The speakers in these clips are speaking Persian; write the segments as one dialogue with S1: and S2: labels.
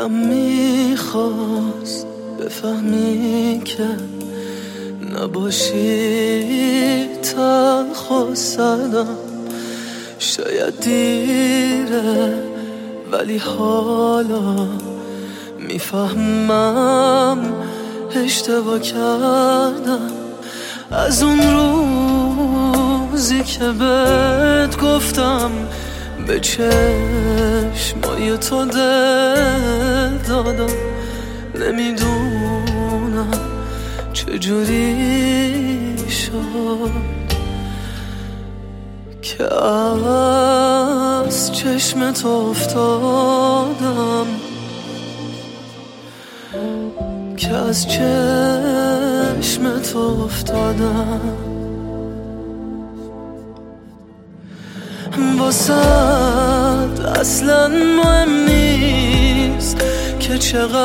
S1: دلم میخواست بفهمی که نباشی تلخ و سردم. شاید دیره ولی حالا میفهمم اشتباه کردم. از اون روزی که بهت گفتم به چشمای تو دل دادم، نمیدونم چجوری شد که از چشمت افتادم، که از چشمت افتادم. واسد اصلا مهم نیست که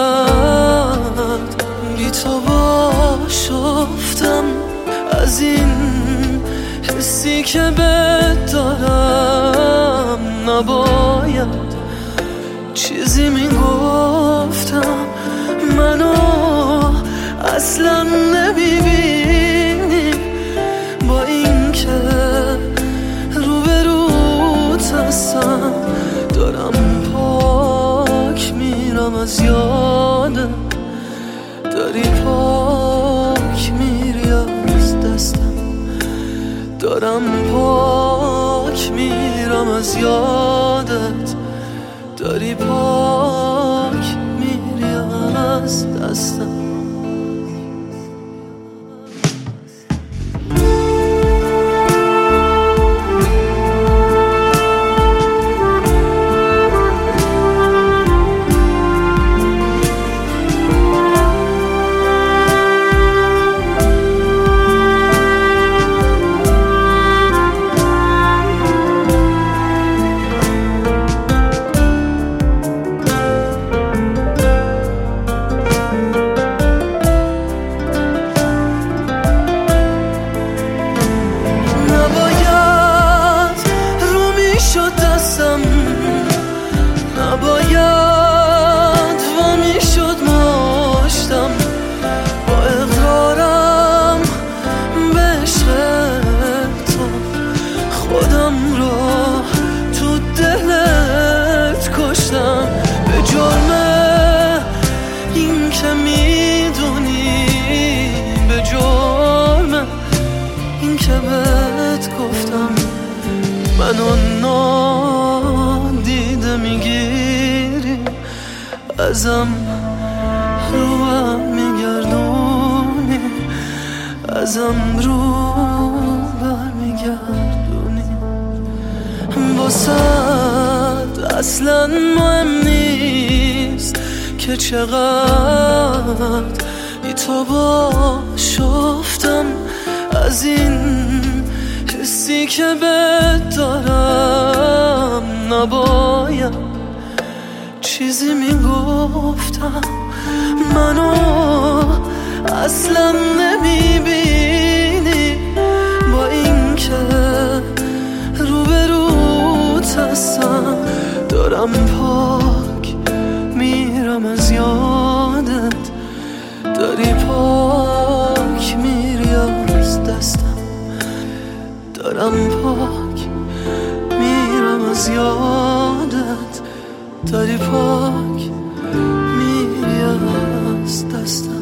S1: چقدر بی تو باش افتم. از این حسی که بهت دارم نباید چیزی میگفتم. منو اصلا نمیبینی با این که روبروت هستم. دارم پاک میرم از یادت، داری پاک میری از دستم. دارم پاک میرم از یادت، داری پاک میری از دستم. نباید وامی شد ماشتم با اقرارم به عشق تو. خودم رو تو دلت کشتم به جرم این که میدونی، به جرم این که بهت گفتم. منو نادیده میگیری، ازم رو برمیگردونی، ازم رو برمیگردونی. واسد اصلا مهم نیست که چقدر بی تو باش افتم. از این حسی که بهت دارم نباید چیزی میگفتم. منو اصلا نمیبینی با این که روبروت هستم. دارم پاک میرم از یادت، داری پاک میری از دستم. دارم پاک میرم از یادت، داری پاک میری از دستم.